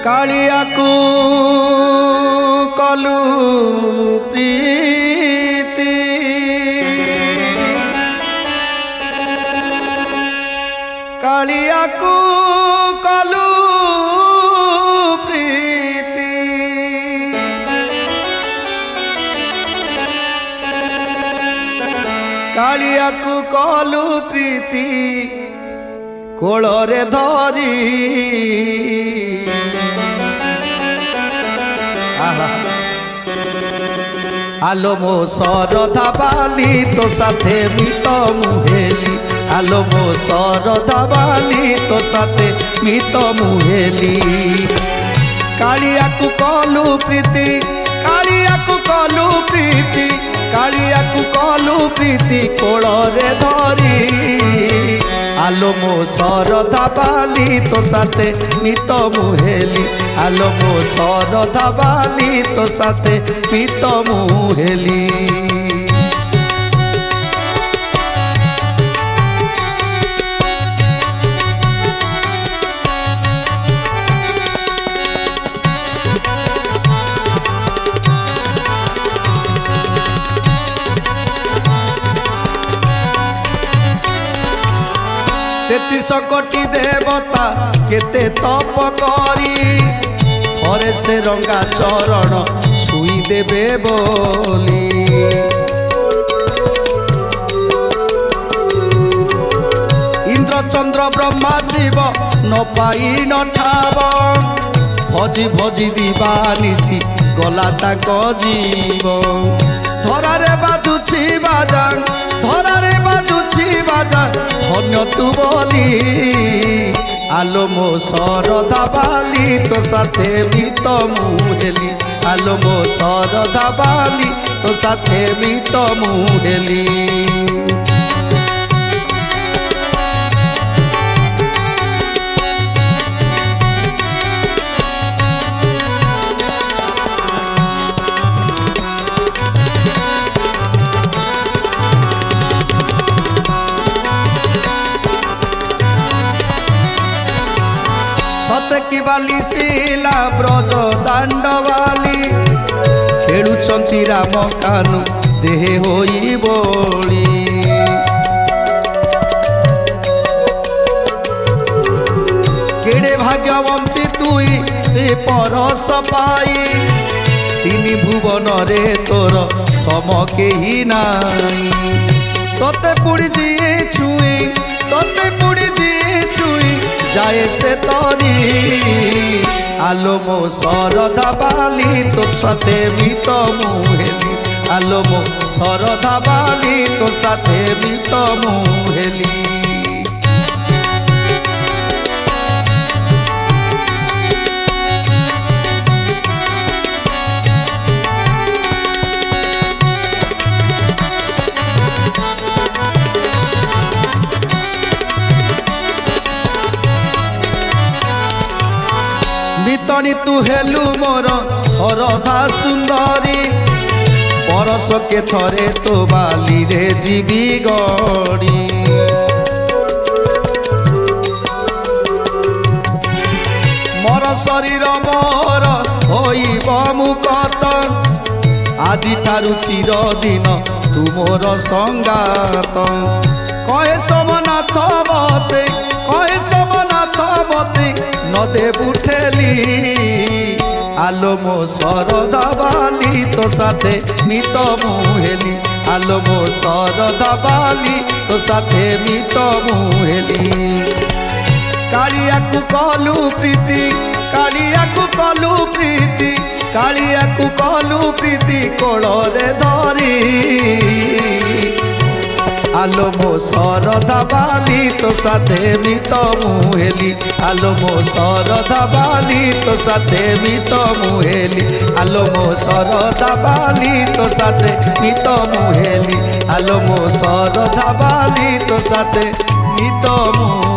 कालिया को कलु प्रीति कालिया को कलु प्रीति कालिया को कलु प्रीति कोଳରେ धरी आलो मो सरधा बाली तो साथे मित मुहेली आलो मो सरधा बाली तो साथे मित मुहेली कालिया को कलु प्रीति कालिया को कलु प्रीति कालिया को कलु प्रीति कोଳରେ धरी आलो मो सरधा बाली तो साथे मित मुहेली आलो मो सरधा बाली तो साथे मित मुहेली तेतीस कोटी देवता केते तप करी थरे से रंगा चरण छुई देबे बोली इंद्र चंद्र ब्रह्मा शिव न पाई न ठाव भजी भजी दीवानिसी गला ताक जीव धरारे बाजुछि बाजा धरारे बाजुछि बाजा धन्य तू बोली आलो मो सरधा बाली तो साथे मित मुहेली आलो मो सरधा बाली तो साथे मित मुहेली सतकी बाली शिला ब्रज दांड बाली खेलुचंती राम कानु देहे होई बोली केड़े भाग्यवंती तुई से परस पाई तीनी भुवन रे तोर सम केही नाई तोते पुड़ी जी छुई तोते पुड़ी जी छुई जाए से तरी आलो मो सरधा बाली तो साथे मित मुहेली आलो मो सरधा बाली तो साथे मित मुहेली मितनी तू हेलु मोर सरधा सुंदरी परस के थरे तो बाली रे जीवी गड़ी मोर शरीर मोर होइब मुकत आजी ठारू चिर दिन तू मोर संगात कहे सोमनाथ मते कहे सोमनाथ मते न देबु ठेली आलो मो सरधा बाली तो साथे मित मुहेली आलो मो सरधा बाली तो साथे मित मुहेली कालिया को कलु प्रीति कालिया को कलु प्रीति कालिया को कलु प्रीति कोଳରେ धरी आलो मो सरधा बाली तो साथे मित मुहेली आलो मो सरधा बाली तो साथे मित मुहेली आलो मो सरधा बाली तो साथे मित मुहेली आलो मो सरधा बाली तो साथे मित मुहेली।